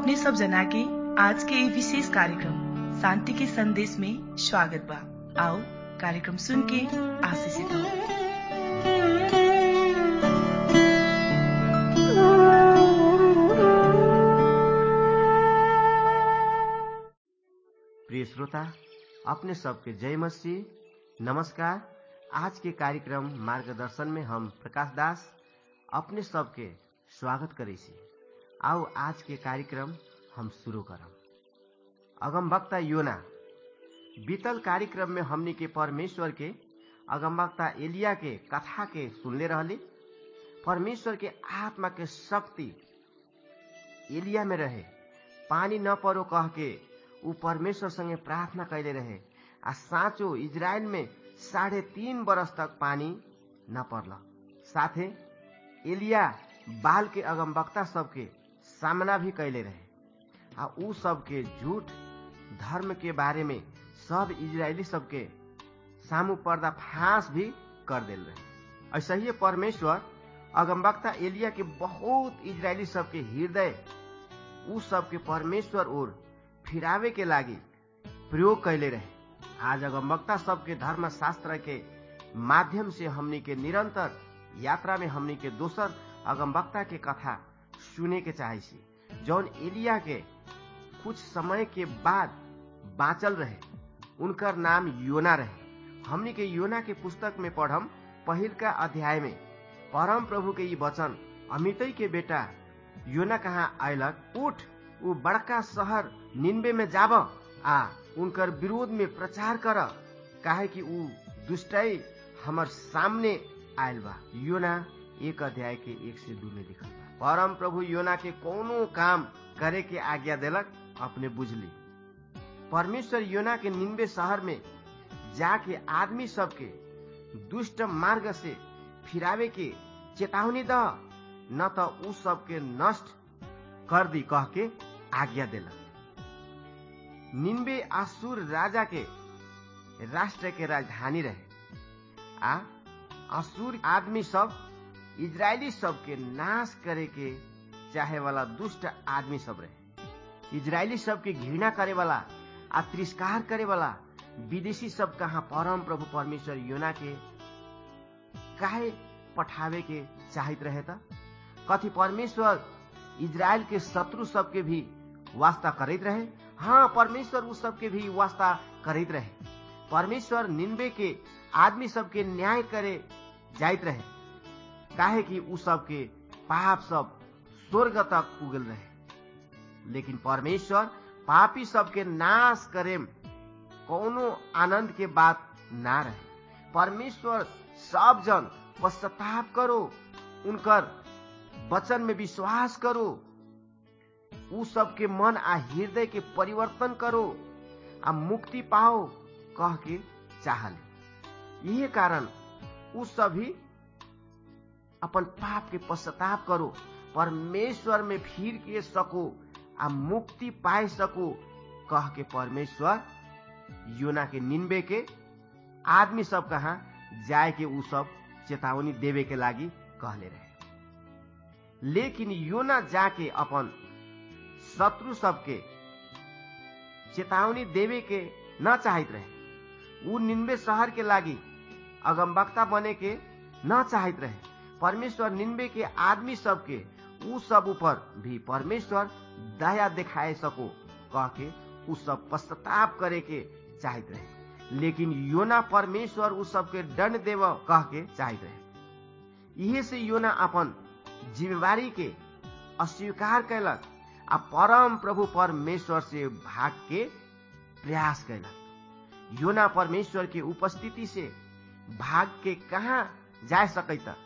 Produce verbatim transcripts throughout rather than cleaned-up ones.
अपने सब जना के आज के ये विशेष कार्यक्रम शांति के संदेश में स्वागत बा। आओ कार्यक्रम सुन के आशीषित हो। प्रिय श्रोता, अपने सबके जय मसीह। नमस्कार। आज के कार्यक्रम मार्गदर्शन में हम प्रकाश दास अपने सबके स्वागत करे छी। आओ आज के कार्यक्रम हम शुरू करम। अगमवक्ता योना। बीतल कार्यक्रम में हमनी के परमेश्वर के अगमवक्ता एलिया के कथा के सुनले रहली। परमेश्वर के आत्मा के शक्ति एलिया में रहे। पानी न परो कह के ऊ परमेश्वर संगे प्रार्थना कैले रहे। आ साँचो इजराइल में साढ़े तीन बरस तक पानी न पड़ल। साथे एलिया बाल के अगमवक्ता सबके सामना भी कैले रहे। आ ऊ सबके झूठ धर्म के बारे में सब इजरायली सबके सामू पर्दा फांस भी कर देल रहे। ऐसा ही परमेश्वर अगमवक्ता एलिया के बहुत इजरायली सबके हृदय ऊ सबके परमेश्वर ओर फिरावे के लागी प्रयोग कैले रहे। आज अगमवक्ता सबके धर्म शास्त्र के माध्यम से हमनी के निरंतर यात्रा में हमनी के दोसर अगमवक्ता के कथा सुने के चाहे छी, जौन एलिया के कुछ समय के बाद बाँचल रहे। उनकर नाम योना रहे। हमनी के योना के पुस्तक में पढ़म पहिल का अध्याय में परम प्रभु के ये वचन अमितई के बेटा योना कहाँ आयलक, उठ ऊ बड़का शहर निन्बे में जाब आ उनकर विरोध में प्रचार कर, काहे कि ऊ दुष्टाई हमर सामने आयल बा। योना एक अध्याय के एक से दू में लिखल बा। परम प्रभु योना के कोनो काम करे के आज्ञा देलक, अपने बुझली। परमेश्वर योना के निन्बे शहर में जाके आदमी सबके दुष्ट मार्ग से फिरावे के चेतावनी द, न तो ऊ सबके नष्ट कर दी कह के आज्ञा देलक। निन्बे असूर राजा के राष्ट्र के राजधानी रहे। आ असूर आदमी सब इजरायली सब के नाश करे के चाहे वाला दुष्ट आदमी सब रहे। इजरायली सब के घृणा करे वाला आ तिरस्कार करे वाला विदेशी सब कहाँ परम प्रभु परमेश्वर योना के काहे पठावे के चाहत रहे था? कथी परमेश्वर इजराइल के शत्रु सबके भी वास्ता करत रहे? हाँ, परमेश्वर उस सबके भी वास्ता करत रहे। परमेश्वर निन्बे के आदमी सबके न्याय करे जाइत रहे, काहे कि उ सबके पाप सब स्वर्ग तक पुगल रहे। लेकिन परमेश्वर पापी सबके नाश करे कोनो आनंद के बात ना रहे। परमेश्वर सब जन पश्चाताप करो, उनकर वचन में विश्वास करो, उ सबके मन आ हृदय के परिवर्तन करो आ मुक्ति पाओ कह के चाहले। यही कारण उ सभी अपन पाप के पश्चाताप करो, परमेश्वर में फिर के सको आ मुक्ति पाए सको कह के परमेश्वर योना के निन्बे के आदमी सब कहाँ जाए के उ सब चेतावनी देवे के लागी कहले रहे। लेकिन योना जाके अपन शत्रु सबके चेतावनी देवे के न चाहत रहे। उ निन्बे शहर के लागी अगमवक्ता बने के न चाहत रहे। परमेश्वर निन्बे के आदमी सबके उ सब ऊपर भी परमेश्वर दया दिखाए सको कह के उ सब पश्चाताप करे के चाहत रहे। लेकिन योना परमेश्वर उ सबके दंड देव कह के चाहत रहे। इहे से योना अपन जिम्मेवारी के अस्वीकार कैलक आ परम प्रभु परमेश्वर से भाग के प्रयास कैलक। योना परमेश्वर के उपस्थिति से भाग के कहाँ जा सकैता?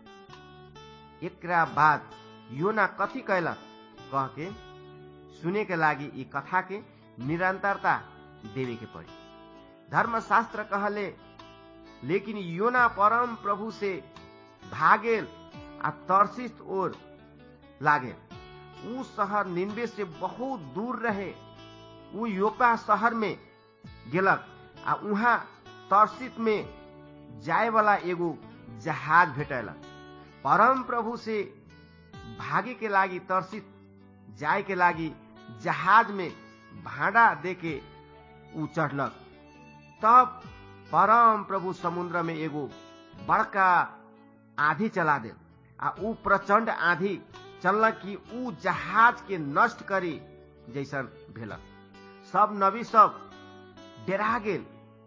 एकरा बाद योना कथी कैलक कह के सुने के लागी ई कथा के निरंतरता देवे के पड़ी। धर्मशास्त्र कहले, लेकिन योना परम प्रभु से भागेल आ तरसीस ओर लागेल। ऊ शहर निन्बे से बहुत दूर रहे। ऊ योपा शहर में गेलक आ उहाँ तरसीस में जाए वाला एगो जहाज भेटलक। परम प्रभु से भागे के लागी तरसीस जाए के लागी जहाज में भाड़ा देके ऊ चढ़लक। तब परम प्रभु समुद्र में एगो बड़का आंधी चला दे आ ऊ प्रचंड आंधी चलक कि ऊ जहाज के नष्ट करी जैसन भेलक। सब नबी सब डरा गेल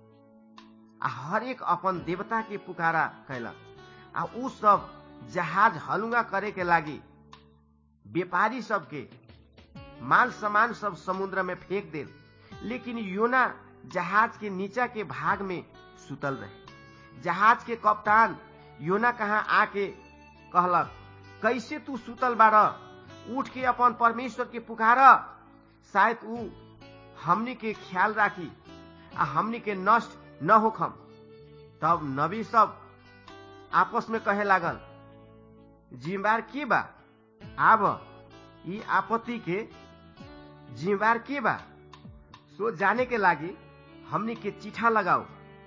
आ हर एक अपन देवता के पुकारा कैलक आ ऊ सब जहाज हलुंगा करे के लागी व्यापारी सबके माल सामान सब समुद्र में फेंक दे। लेकिन योना जहाज के नीचा के भाग में सुतल रहे। जहाज के कप्तान योना कहाँ आके कहलक, कैसे तू सुतल बाड़, उठ के अपन परमेश्वर के पुकार, शायद ऊ हमनी के ख्याल राखी आ हमनी के नष्ट न होखम। तब नबी सब आपस में कहे लागल, जिम्मेवार के बा, आब ई आपत्ति के जिम्मेवार के बा, सो जाने के लागी हमनी के चिट्ठा लगाओ।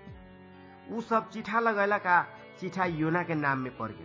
ऊ सब चिट्ठा लगैला का चिट्ठा योना के नाम में पड़ गया।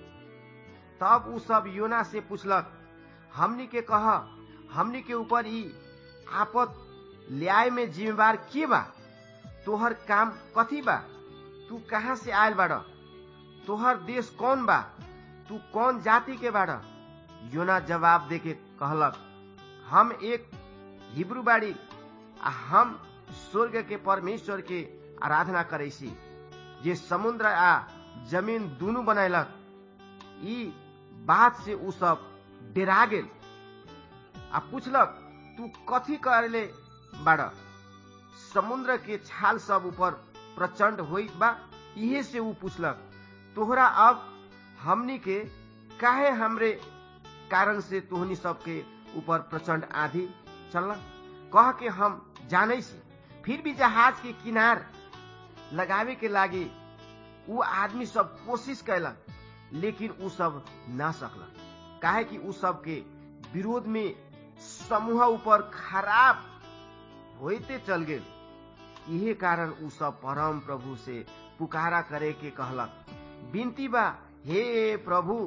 तब ऊ सब योना से पूछलक, हमनी के कह, हमनी के ऊपर ई आपत ल्याय में जिम्मेवार के बा, तोहर काम कथी बा, तू कहाँ से आयल बाड़, तोहर देश कौन बा, तू कौन जाति के बाड़। योना जवाब देके कहलक, हम एक हिब्रू बाड़ी आ हम स्वर्ग के परमेश्वर के आराधना करे छी, जे समुद्र आ जमीन दुनू बनैलक। ई बात से ऊ सब डरा गेल आ पूछलक, तू कथी करले बाड़, समुद्र के छाल सब ऊपर प्रचंड होइत बा। इहे से ऊ पूछलक, तोहरा अब हमनी के काहे हमरे कारण से तोहनी सबके ऊपर प्रचंड आंधी चलल, कह के हम जाने छी। फिर भी जहाज के किनार लगावे के लागी ऊ आदमी सब कोशिश कैलक, लेकिन ऊ सब ना सकलक, काहे कि ऊ सब के विरोध में समूह ऊपर खराब होते चल गेल। यही कारण ऊ सब परम प्रभु से पुकारा करे के कहलक, विनती बा, हे प्रभु,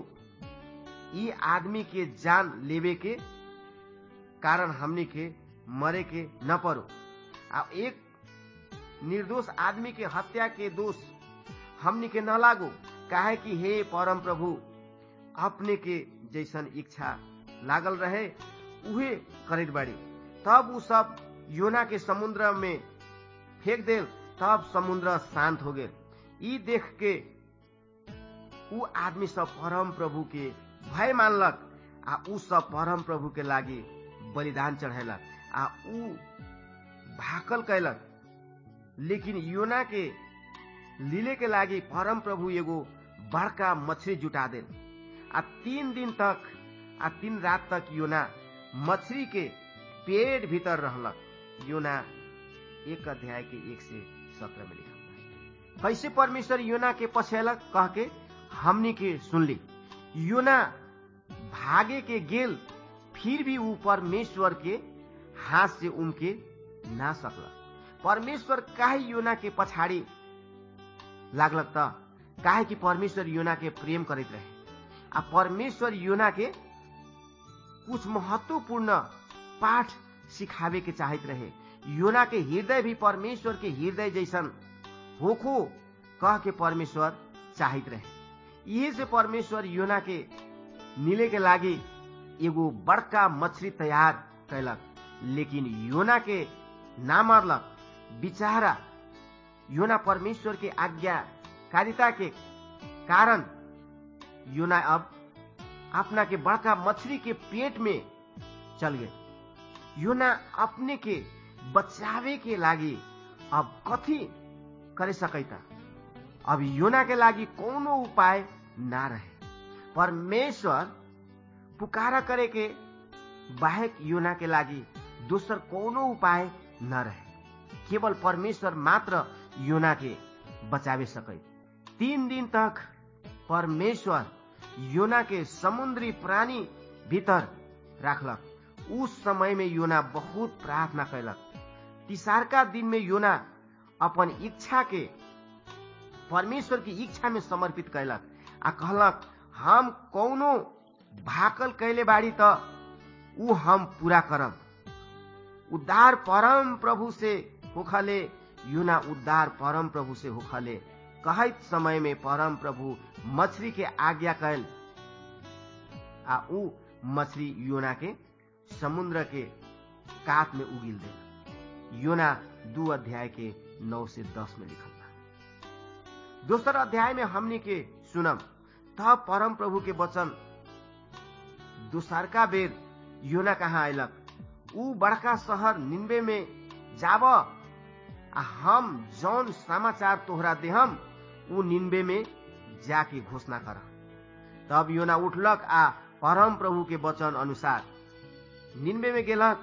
ई आदमी के जान लेवे के कारण हमनी के मरे के न पड़ो आ एक निर्दोष आदमी के हत्या के दोष हमनी के न लागो, काहे कि हे परम प्रभु, अपने के जैसन इच्छा लागल रहे उहे करत बाड़ी। तब ऊ सब योना के समुद्र में फेंक देल। तब समुद्र शांत हो गेल। ई देख के ऊ आदमी सब परम प्रभु के भय मानलक आ ऊ सब परम प्रभु के लागी बलिदान चढ़ेलक आ ऊ भाकल कैलक। लेकिन योना के लीले के लागी परम प्रभु एगो बड़का मछली जुटा देल आ तीन दिन तक आ तीन रात तक योना मछली के पेट भीतर रहलक। योना एक अध्याय के एक से सत्रह में लिखल बा। कैसे परमेश्वर योना के पछेलक कह के हमनी के सुनली। योना भागे के गेल, फिर भी ऊ परमेश्वर के हाथ से उनके ना सकलक। परमेश्वर काहे योना के पछाड़ी लागलक त, काहे कि परमेश्वर योना के प्रेम करत रहे आ परमेश्वर योना के कुछ महत्वपूर्ण पाठ सिखावे के चाहत रहे। योना के हृदय भी परमेश्वर के हृदय जैसन होखो कह के परमेश्वर चाहत रहे। यही से परमेश्वर योना के मिले के लागी एगो बड़का मछली तैयार कैलक, लेकिन योना के ना मरलक। बिचारा योना परमेश्वर के आज्ञाकारिता के कारण योना अब अपना के बड़का मछली के पेट में चल गए। योना अपने के बचावे के लागी अब कथी करे सकैता। अब योना के लागी कोनो उपाय ना रहे। परमेश्वर पुकारा करे के बाहेक योना के लागी दूसर कोनो उपाय न रहे। केवल परमेश्वर मात्र योना के बचावे सकै। तीन दिन तक परमेश्वर योना के समुद्री प्राणी भीतर राखलक। उस समय में योना बहुत प्रार्थना कैलक। तीसरका दिन में योना अपन इच्छा के परमेश्वर की इच्छा में समर्पित कैलक आ कहलक, हम कौनो भाकल कैले बाड़ी त ऊ हम पूरा करब। उद्धार परम प्रभु से होखले, यूना उद्धार परम प्रभु से होखले। कहत समय में परम प्रभु मछली के आज्ञा कैल आ ऊ मछली यूना के समुद्र के कात में उगिल दे। यूना दू अध्याय के नौ से दस में लिखल बा। दोसर अध्याय में हमनी के सुनम तब परम प्रभु के वचन दूसरका बेर यूना कहाँ अयलक। ऊ बड़का शहर निन्वे में जाब आ हम जौन समाचार तोहरा देहम ऊ निन्वे में जाके घोषणा कर। तब यूना उठलक आ परम प्रभु के वचन अनुसार निन्वे में गेलक।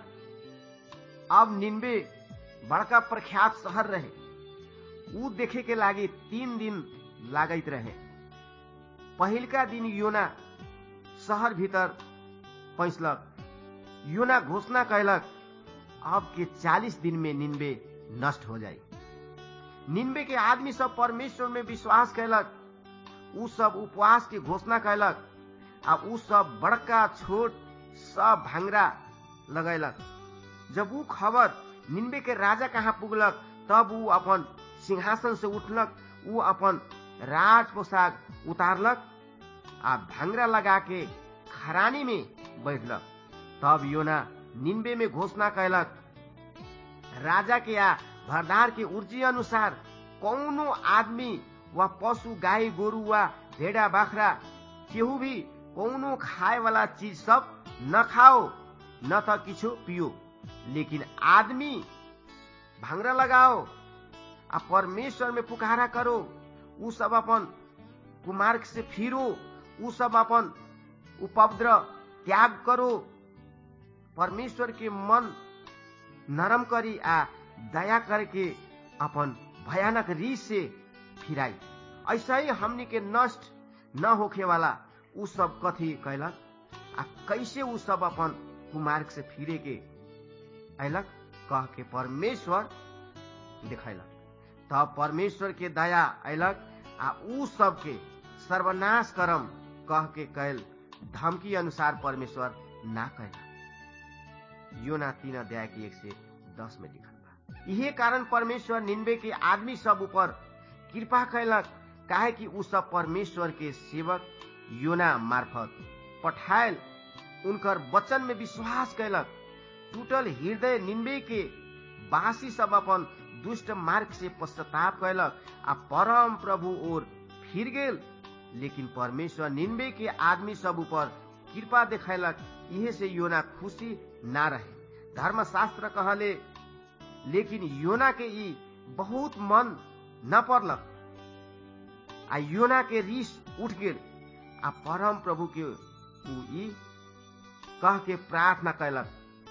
अब निन्वे बड़का प्रख्यात शहर रहे। ऊ देखे के लागी तीन दिन लागत रहे। पहिलका दिन यूना शहर भीतर पहुंचलक। यूना घोषणा कैलक अब के चालीस दिन में निन्वे नष्ट हो जाए। निन्वे के आदमी सब परमेश्वर में विश्वास कैलक। ऊ सब उपवास के घोषणा कैलक आ ऊ सब बड़का छोट सब भांगरा लगैलक। जब ऊ खबर निन्वे के राजा कहाँ पुगलक तब ऊ अपन सिंहासन से उठलक। ऊ अपन राज पोशाक उतारलक आ भांगरा लगा के खरानी में बैठलक। तब यूना निन्वे में घोषणा कैलक राजा के या भरदार के उर्जी अनुसार कौनो आदमी वा पशु गाय गोरु वा भेड़ा बाखरा केहू भी कौनो खाए वाला चीज सब न खाओ न त किछो पियो, लेकिन आदमी भांगरा लगाओ आ परमेश्वर में पुकारा करो। ऊ सब अपन कुमार्ग से फिरो। ऊ सब अपन उपद्रव त्याग करो। परमेश्वर के मन नरम करी आ दया करके अपन भयानक रीस से फिराई। ऐसा ही हमनी के नष्ट न होखे वाला ऊ सब कथी कैलक आ कैसे ऊ सब अपन कुमार्ग से फिरे के अयलक कह के परमेश्वर दिखैलक। तब परमेश्वर के दया अयलक आ ऊ सब के सर्वनाश करम कह के कैल धमकी अनुसार परमेश्वर ना कैलक। यूना तीन अध्याय के एक से दस में लिखल बा। इहे कारण परमेश्वर निन्वे के आदमी सब ऊपर कृपा कैलक, काहे कि ऊ सब परमेश्वर के सेवक यूना मार्फत पठायल उनकर वचन में विश्वास कैलक। टूटल हृदय निन्वे के वासी सब अपन दुष्ट मार्ग से पश्चाताप कैलक आ परम प्रभु ओर फिर गेल। लेकिन परमेश्वर निन्वे के आदमी सब ऊपर कृपा देखैलक। इहे से यूना खुशी ना रहे। धर्मशास्त्र कहले लेकिन यूना के ई बहुत मन न पड़लक आ यूना के रीस उठ गेल आ परम प्रभु के ऊ ई कह के प्रार्थना कैलक,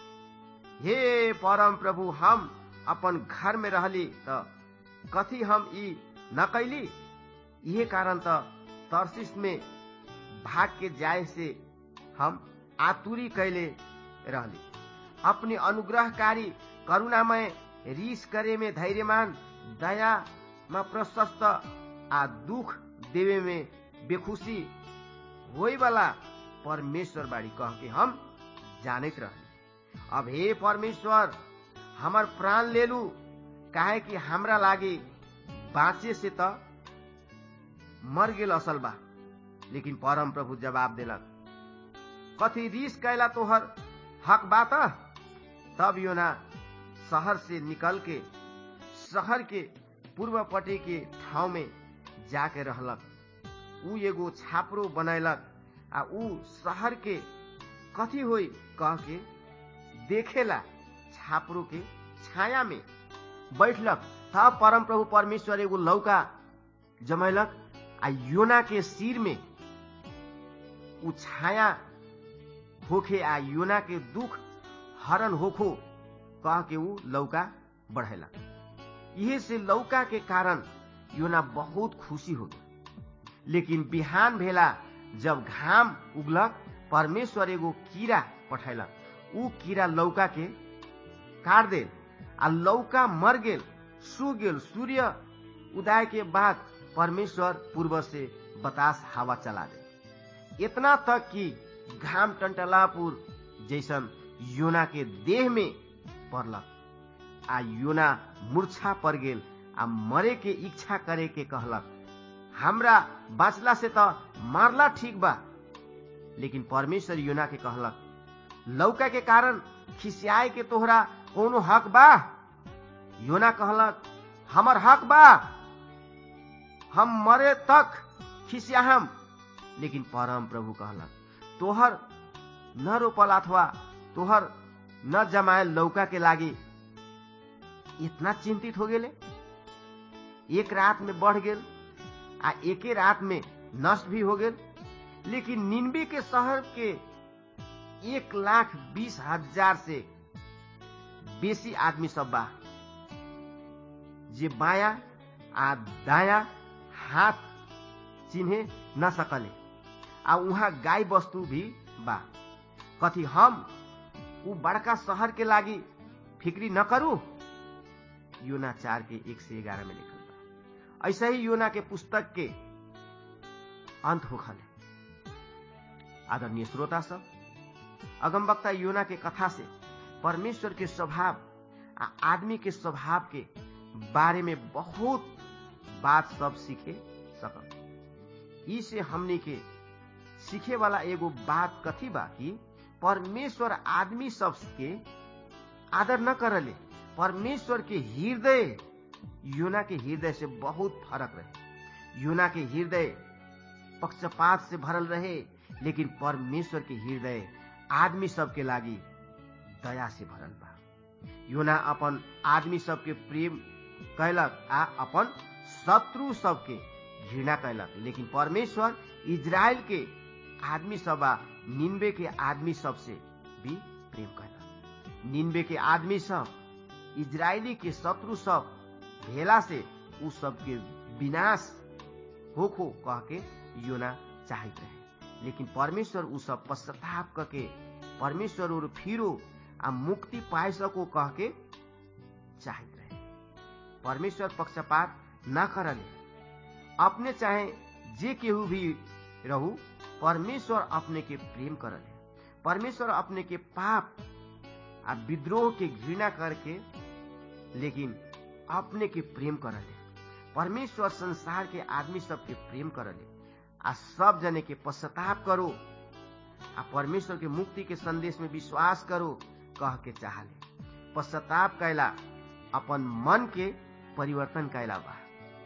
हे परम प्रभु, हम अपन घर में रहली त कथी हम ई न कैली। इहे कारण त तरसीस में भाग के जाए से हम आतुरी कैले रहली। अपनी अनुग्रहकारी करुणामय रीस करे में धैर्यमान, दया में प्रशस्त आ दुख देवे में बेखुशी होई वाला परमेश्वर बाड़ी कह के हम जानत रहली। अब हे परमेश्वर, हमार प्राण ले लू, काहे कि हमरा लागे बाँचे से त मर गेल असल बा। लेकिन परम प्रभु जवाब देलक, कथी रीस कैला तोहर हक बात। तब यूना शहर से निकल के शहर के पूर्व पटे के ठाव में जाके रहलक। ऊ एगो छापरो बनैलक आ ऊ शहर के कथी होई कह के देखेला छापरो के छाया में बैठलक। तब परम प्रभु परमेश्वर एगो लौका जमैलक आ यूना के सिर में ऊ छाया होखे आ यूना के दुख हरण होखो कह के ऊ लौका बढ़ेला। इहे से लौका के कारण यूना बहुत खुशी हो गया। लेकिन बिहान भेला जब घाम उगलक, परमेश्वर एगो कीड़ा पठैलक। ऊ कीड़ा लौका के काट देल आ लौका मर गेल, सू गेल। सूर्य उदय के बाद परमेश्वर पूर्व से बतास हवा चला दे, इतना तक कि घाम टंटलापुर जैसन यूना के देह में पड़लक आ योना मूर्छा पड़ गेल आ मरे के इच्छा करे के कहलक, हमरा बाँचला से त मारला ठीक बा। लेकिन परमेश्वर योना के कहलक, लौका के कारण खिसियाए के तोहरा कोनो हक बा? योना कहलक, हमर हक बा, हम मरे तक खिसियाहम। लेकिन परम प्रभु कहलक, तोहर न रोपल अथवा तोहर न जमायल लौका के लागी इतना चिंतित हो गेले? एक रात में बढ़ गेल आ एके रात में नष्ट भी हो गेल। लेकिन निन्वे के शहर के एक लाख बीस हजार से बेसी आदमी सब बा जे बाया आ दाया हाथ चिन्हे न सकले, आ उहाँ गाय वस्तु भी बा। कथी हम उ बड़का शहर के लागी फिक्री न करू? योना चार के एक से ग्यारह में लिखल बा। ऐसा ही योना के पुस्तक के अंत होखले। आदरणीय श्रोता सब, अगमवक्ता योना के कथा से परमेश्वर के स्वभाव आ आदमी के स्वभाव के बारे में बहुत बात सब सीखे सकम। ई से हमनी के सीखे वाला एगो बात कथी बा कि परमेश्वर आदमी सब के आदर न करले। परमेश्वर के हृदय योना के हृदय से बहुत फर्क रहे। योना के हृदय पक्षपात से भरल रहे, लेकिन परमेश्वर के हृदय आदमी सब के लागी दया से भरल बा। योना अपन आदमी सब के प्रेम कैलक आ अपन शत्रु सब के घृणा कैलक। लेकिन परमेश्वर इजराइल के आदमी सब आ निन्वे के आदमी सब से भी प्रेम कैलक। निन्वे के आदमी सब इजरायली के शत्रु सब भेला से उ सब के विनाश होखो कह के योना चाहत रहे। लेकिन परमेश्वर उ सब पश्चाताप करके परमेश्वर और फिरो आ मुक्ति पाए सको कह के चाहत रहे। परमेश्वर पक्षपात न करले। अपने चाहे जे केहू भी रहू, परमेश्वर अपने के प्रेम करले। परमेश्वर अपने के पाप आ विद्रोह के घृणा करके लेकिन अपने के प्रेम करले। परमेश्वर संसार के आदमी सब के प्रेम करले आ सब जने के पश्चाताप करो आ परमेश्वर के मुक्ति के संदेश में विश्वास करो कह के चाहले। पश्चाताप कैला अपन मन के परिवर्तन कैला बा।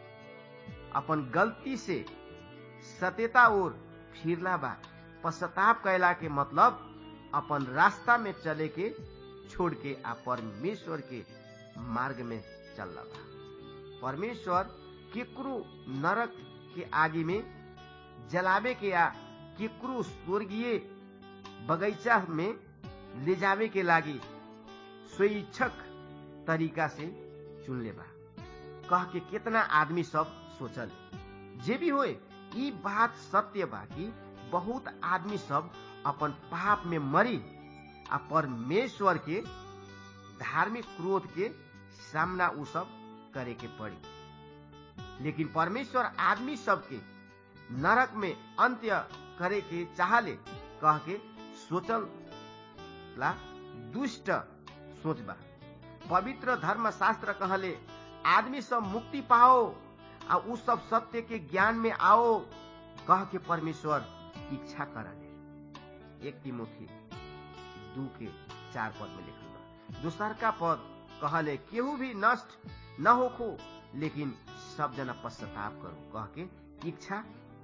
अपन गलती से सत्यता और फिरला बा। पश्चाताप कैला के मतलब अपन रास्ता में चले के छोड़ के आ परमेश्वर के मार्ग में चलला बा। परमेश्वर केकरो नरक के आगे में जलावे के आ केकरो स्वर्गीय बगीचा में ले जावे के लागी स्वेच्छक तरीका से चुन ले बा कह के कितना आदमी सब सोचल। जे भी होए, ई बात सत्य बा कि बहुत आदमी सब अपन पाप में मरी आ परमेश्वर के धार्मिक क्रोध के सामना उ सब करे के पड़ी। लेकिन परमेश्वर आदमी सब के नरक में अंत्य करे के चाहले कह के सोचल ला दुष्ट सोच बा। पवित्र धर्म शास्त्र कहले आदमी सब मुक्ति पाओ आ उ सब सत्य के ज्ञान में आओ कह के परमेश्वर इच्छा करले। एक तिमोथी दू के चार पद में लिखल बा। दूसर का पद कहले केहू भी नष्ट न होखो, लेकिन सब जना पश्चाताप करो कह के इच्छा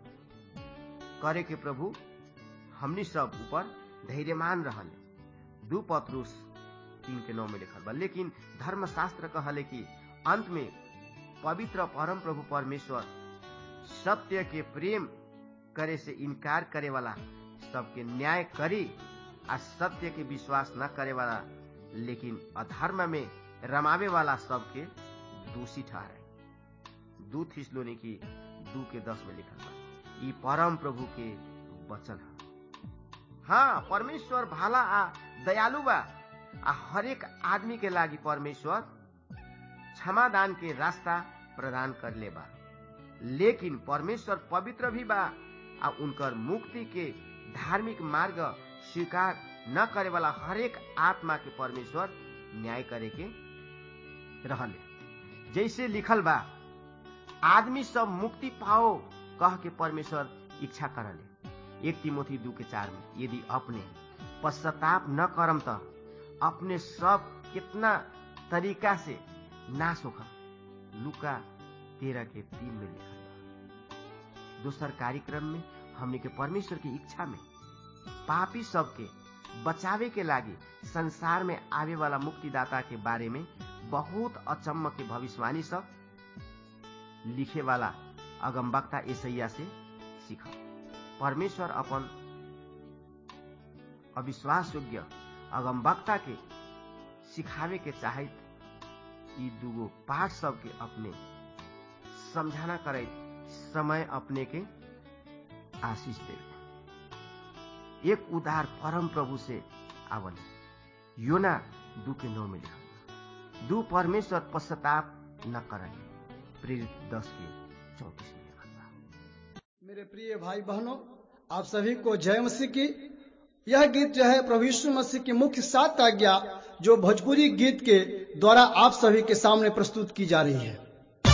करे के प्रभु हमनी सब ऊपर धैर्यमान रहले। दू पत्रुस तीन के नौ में लिखल बा। लेकिन धर्मशास्त्र कहले कि अंत में पवित्र परम प्रभु परमेश्वर सत्य के प्रेम करे से इनकार करे वाला सबके न्याय करी आ सत्य के विश्वास न करे वाला लेकिन अधर्म में रमावे वाला सबके दोषी ठहराए। दू थिस्सलुनीकी दू के दस में लिखल बा। ई परम प्रभु के वचन है। हाँ, परमेश्वर भाला आ दयालु बा आ हरेक आदमी के लागी परमेश्वर क्षमादान के रास्ता प्रदान कर ले बा। लेकिन परमेश्वर पवित्र भी बा आ उनकर मुक्ति के धार्मिक मार्ग स्वीकार न करे वाला हरेक आत्मा के परमेश्वर न्याय करे के रहले। जैसे लिखल बा, आदमी सब मुक्ति पाओ कह के परमेश्वर इच्छा करले। एक तिमोथी दू के चार में, यदि अपने पश्चाताप न करम त अपने सब कितना तरीका से नाश होखम। लुका तेरह के तीन में लिखल बा। दोसर कार्यक्रम में हमने के परमेश्वर की इच्छा में पापी सबके बचावे के लागी संसार में आवे वाला मुक्तिदाता के बारे में बहुत अचम्म के भविष्यवाणी सब लिखे वाला अगमवक्ता यशायाह से सीखा। परमेश्वर अपन अविश्वास योग्य अगमवक्ता के सिखावे के चाहत ई दूगो पाठ सब के अपने समझाना करे समय अपने के आशीष दे। एक उदार परम प्रभु से आवल योना दू के नौ में लिखा, दू परमेश्वर पश्चाताप न करले। प्रेरित दस के चौतीस में लिखा। मेरे प्रिय भाई बहनों, आप सभी को जय मसीह की। यह गीत जो है प्रभु यीशु मसीह की मुख्य सात आज्ञा जो भोजपुरी गीत के द्वारा आप सभी के सामने प्रस्तुत की जा रही है।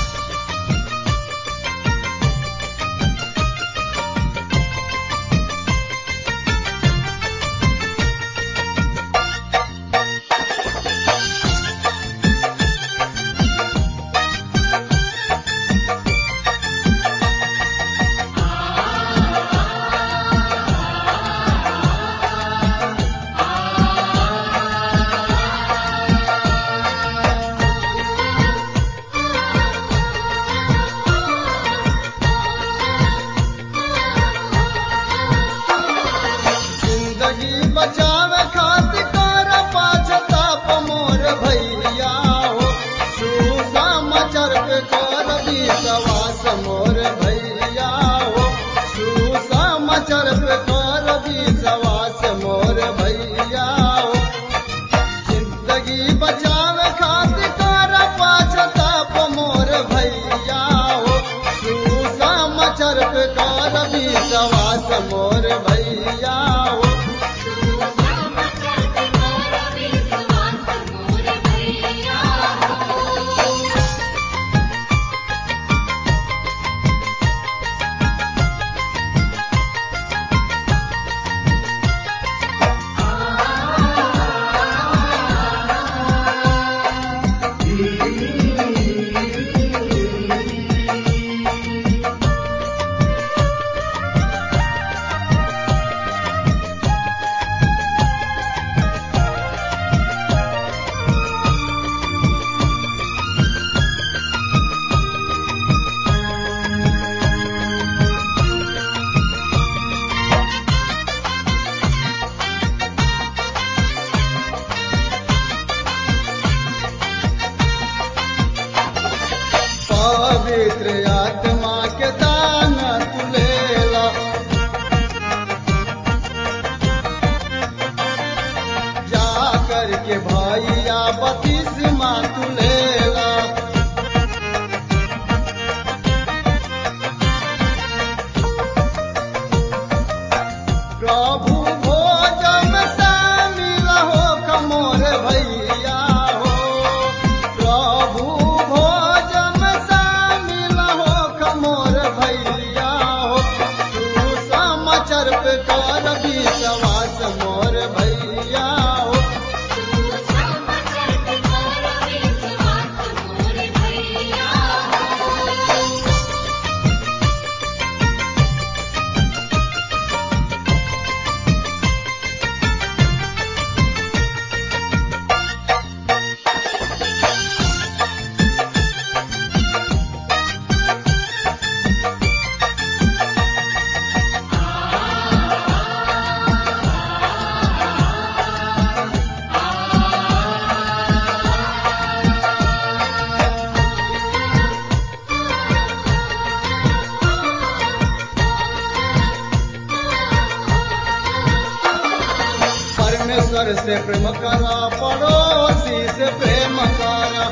से प्रेम करा, पड़ोसी से प्रेम करा,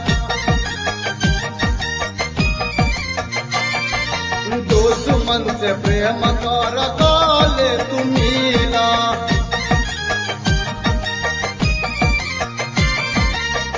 दुश्मन से प्रेम कर काले तू मिला।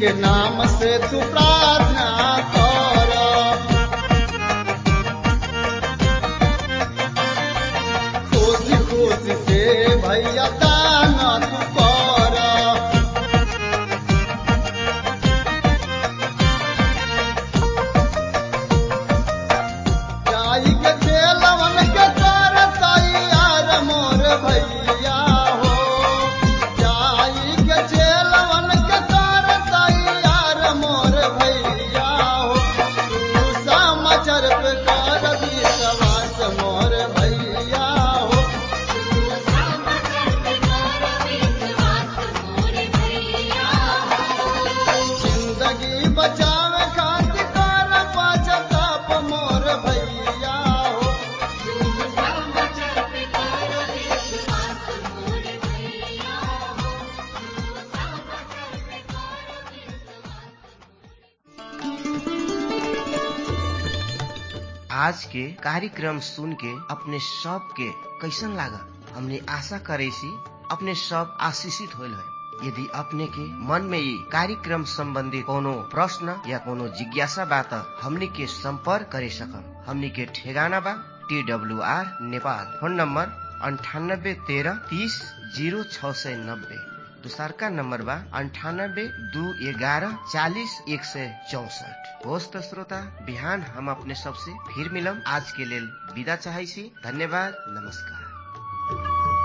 के नाम से तू प्रार्थना कर। खुशी खुशी से भैया दान तू कर। जाई के चेलवन के कर तैयार मोर भैया हो। जाई के चेलवन के कर तैयार मोर भैया हो। तू समाचार पे कर विश्वास मोर भैया हो। जिंदगी बचावे खातिर कर पछताप मोर भैया हो। आज के कार्यक्रम सुन के अपने सब के कैसन लागल? हमने आशा करे सी अपने सब आशीषित होल है। यदि अपने के मन में ये कार्यक्रम संबंधी कोनो प्रश्न या कोनो जिज्ञासा बा त हमनी के संपर्क करे सकम। हमनी के ठेगाना बा T W R Nepal. Phone number अंठानब्बे तेरह तीस जीरो छह सौ नब्बे। दूसरका नंबर बा अंठानब्बे दो ग्यारह चालीस एक सौ चौसठ। होस् त श्रोता, बिहान हम अपने सबसे फिर मिलम। आज के लेल विदा चाहै छी। धन्यवाद, नमस्कार।